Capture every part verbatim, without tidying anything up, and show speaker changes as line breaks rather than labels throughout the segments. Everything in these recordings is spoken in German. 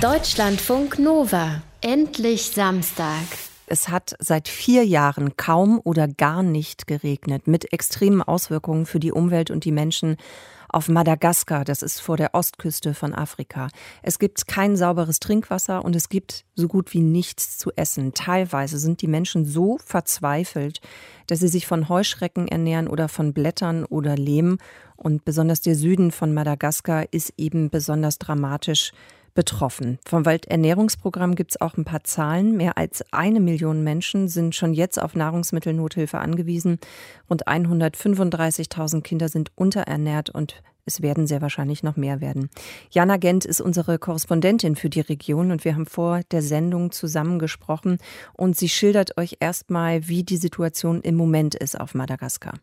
Deutschlandfunk Nova. Endlich Samstag.
Es hat seit vier Jahren kaum oder gar nicht geregnet, mit extremen Auswirkungen für die Umwelt und die Menschen auf Madagaskar. Das ist vor der Ostküste von Afrika. Es gibt kein sauberes Trinkwasser und es gibt so gut wie nichts zu essen. Teilweise sind die Menschen so verzweifelt, dass sie sich von Heuschrecken ernähren oder von Blättern oder Lehm. Und besonders der Süden von Madagaskar ist eben besonders dramatisch betroffen. Vom Welternährungsprogramm gibt es auch ein paar Zahlen. Mehr als eine Million Menschen sind schon jetzt auf Nahrungsmittelnothilfe angewiesen. Rund hundertfünfunddreißigtausend Kinder sind unterernährt und es werden sehr wahrscheinlich noch mehr werden. Jana Gent ist unsere Korrespondentin für die Region und wir haben vor der Sendung zusammengesprochen und sie schildert euch erstmal, wie die Situation im Moment ist auf Madagaskar.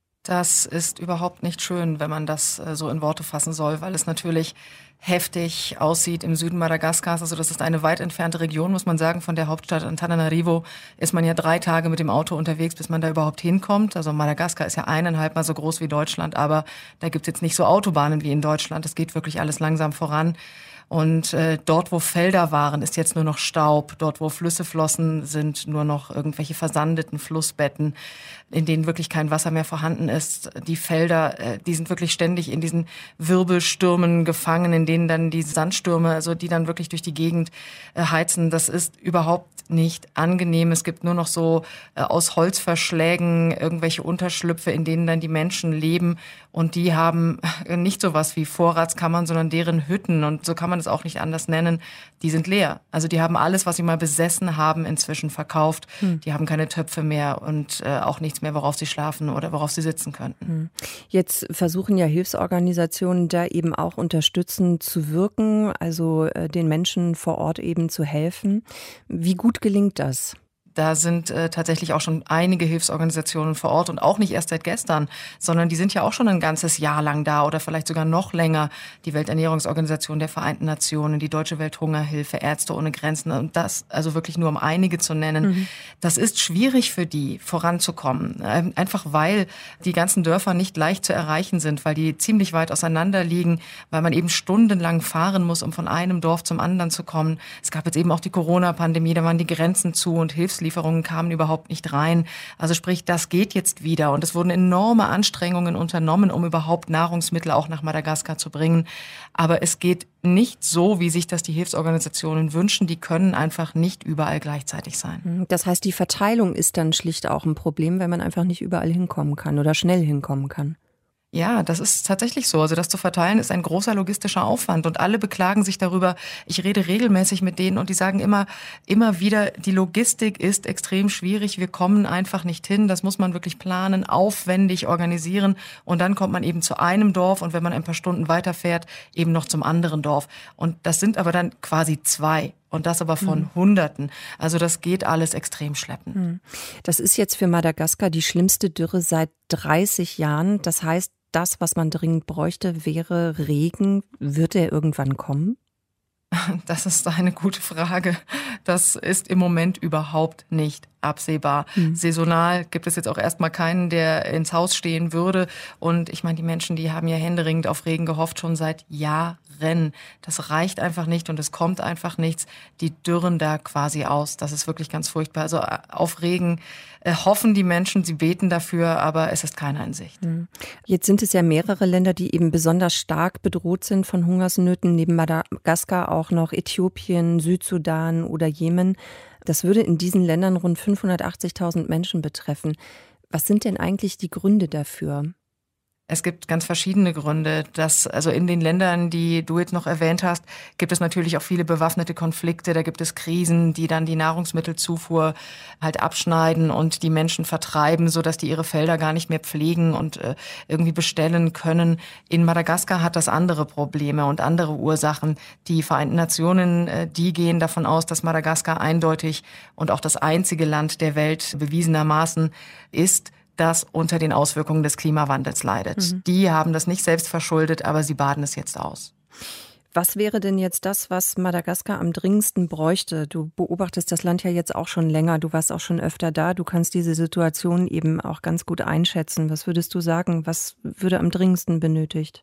Das ist überhaupt nicht schön, wenn man das so in Worte fassen soll, weil es natürlich heftig aussieht im Süden Madagaskars. Also das ist eine weit entfernte Region, muss man sagen. Von der Hauptstadt Antananarivo ist man ja drei Tage mit dem Auto unterwegs, bis man da überhaupt hinkommt. Also Madagaskar ist ja eineinhalb Mal so groß wie Deutschland, aber da gibt es jetzt nicht so Autobahnen wie in Deutschland. Es geht wirklich alles langsam voran. Und äh, dort, wo Felder waren, ist jetzt nur noch Staub. Dort, wo Flüsse flossen, sind nur noch irgendwelche versandeten Flussbetten, in denen wirklich kein Wasser mehr vorhanden ist. Die Felder, äh, die sind wirklich ständig in diesen Wirbelstürmen gefangen, in denen dann die Sandstürme, also die dann wirklich durch die Gegend äh, heizen. Das ist überhaupt nicht angenehm. Es gibt nur noch so äh, aus Holzverschlägen irgendwelche Unterschlüpfe, in denen dann die Menschen leben. Und die haben nicht sowas wie Vorratskammern, sondern deren Hütten. Und so kann man es auch nicht anders nennen. Die sind leer. Also die haben alles, was sie mal besessen haben, inzwischen verkauft. Hm. Die haben keine Töpfe mehr und äh, auch nichts mehr, worauf sie schlafen oder worauf sie sitzen könnten. Hm.
Jetzt versuchen ja Hilfsorganisationen da eben auch unterstützend zu wirken, also äh, den Menschen vor Ort eben zu helfen. Wie gut gelingt das?
Da sind äh, tatsächlich auch schon einige Hilfsorganisationen vor Ort und auch nicht erst seit gestern, sondern die sind ja auch schon ein ganzes Jahr lang da oder vielleicht sogar noch länger. Die Welternährungsorganisation der Vereinten Nationen, die Deutsche Welthungerhilfe, Ärzte ohne Grenzen und das, also wirklich nur um einige zu nennen. Mhm. Das ist schwierig für die, voranzukommen. Ähm, einfach weil die ganzen Dörfer nicht leicht zu erreichen sind, weil die ziemlich weit auseinander liegen, weil man eben stundenlang fahren muss, um von einem Dorf zum anderen zu kommen. Es gab jetzt eben auch die Corona-Pandemie, da waren die Grenzen zu und Hilfslieferungen Lieferungen kamen überhaupt nicht rein. Also sprich, das geht jetzt wieder. Und es wurden enorme Anstrengungen unternommen, um überhaupt Nahrungsmittel auch nach Madagaskar zu bringen. Aber es geht nicht so, wie sich das die Hilfsorganisationen wünschen. Die können einfach nicht überall gleichzeitig sein.
Das heißt, die Verteilung ist dann schlicht auch ein Problem, wenn man einfach nicht überall hinkommen kann oder schnell hinkommen kann.
Ja, das ist tatsächlich so. Also das zu verteilen ist ein großer logistischer Aufwand und alle beklagen sich darüber. Ich rede regelmäßig mit denen und die sagen immer, immer wieder, die Logistik ist extrem schwierig. Wir kommen einfach nicht hin. Das muss man wirklich planen, aufwendig organisieren und dann kommt man eben zu einem Dorf und wenn man ein paar Stunden weiterfährt, eben noch zum anderen Dorf. Und das sind aber dann quasi zwei. Und das aber von mhm. Hunderten. Also das geht alles extrem schleppend.
Das ist jetzt für Madagaskar die schlimmste Dürre seit dreißig Jahren. Das heißt, das, was man dringend bräuchte, wäre Regen. Wird der irgendwann kommen?
Das ist eine gute Frage. Das ist im Moment überhaupt nicht absehbar. Mhm. Saisonal gibt es jetzt auch erstmal keinen, der ins Haus stehen würde. Und ich meine, die Menschen, die haben ja händeringend auf Regen gehofft, schon seit Jahren. Das reicht einfach nicht und es kommt einfach nichts. Die dürren da quasi aus. Das ist wirklich ganz furchtbar. Also auf Regen äh, hoffen die Menschen, sie beten dafür, aber es ist keiner in Sicht.
Mhm. Jetzt sind es ja mehrere Länder, die eben besonders stark bedroht sind von Hungersnöten. Neben Madagaskar auch noch Äthiopien, Südsudan oder Jemen. Das würde in diesen Ländern rund fünfhundertachtzigtausend Menschen betreffen. Was sind denn eigentlich die Gründe dafür?
Es gibt ganz verschiedene Gründe. Dass, also in den Ländern, die du jetzt noch erwähnt hast, gibt es natürlich auch viele bewaffnete Konflikte. Da gibt es Krisen, die dann die Nahrungsmittelzufuhr halt abschneiden und die Menschen vertreiben, sodass die ihre Felder gar nicht mehr pflegen und äh, irgendwie bestellen können. In Madagaskar hat das andere Probleme und andere Ursachen. Die Vereinten Nationen, äh, die gehen davon aus, dass Madagaskar eindeutig und auch das einzige Land der Welt bewiesenermaßen ist, das unter den Auswirkungen des Klimawandels leidet. Mhm. Die haben das nicht selbst verschuldet, aber sie baden es jetzt aus.
Was wäre denn jetzt das, was Madagaskar am dringendsten bräuchte? Du beobachtest das Land ja jetzt auch schon länger, du warst auch schon öfter da, du kannst diese Situation eben auch ganz gut einschätzen. Was würdest du sagen, was würde am dringendsten benötigt?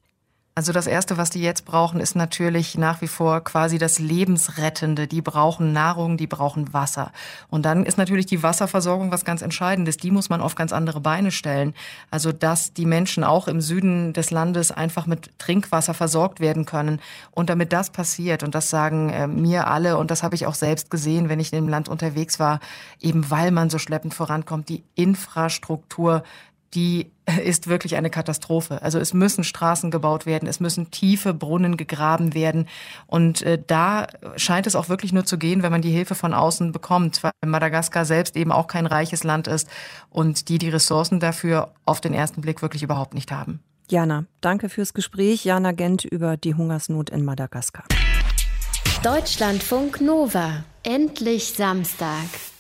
Also das Erste, was die jetzt brauchen, ist natürlich nach wie vor quasi das Lebensrettende. Die brauchen Nahrung, die brauchen Wasser. Und dann ist natürlich die Wasserversorgung was ganz Entscheidendes. Die muss man auf ganz andere Beine stellen. Also dass die Menschen auch im Süden des Landes einfach mit Trinkwasser versorgt werden können. Und damit das passiert, und das sagen äh, mir alle, und das habe ich auch selbst gesehen, wenn ich in dem Land unterwegs war, eben weil man so schleppend vorankommt, die Infrastruktur, die ist wirklich eine Katastrophe. Also es müssen Straßen gebaut werden, es müssen tiefe Brunnen gegraben werden. Und äh, da scheint es auch wirklich nur zu gehen, wenn man die Hilfe von außen bekommt, weil Madagaskar selbst eben auch kein reiches Land ist und die die Ressourcen dafür auf den ersten Blick wirklich überhaupt nicht haben.
Jana, danke fürs Gespräch. Jana Gent über die Hungersnot in Madagaskar.
Deutschlandfunk Nova. Endlich Samstag.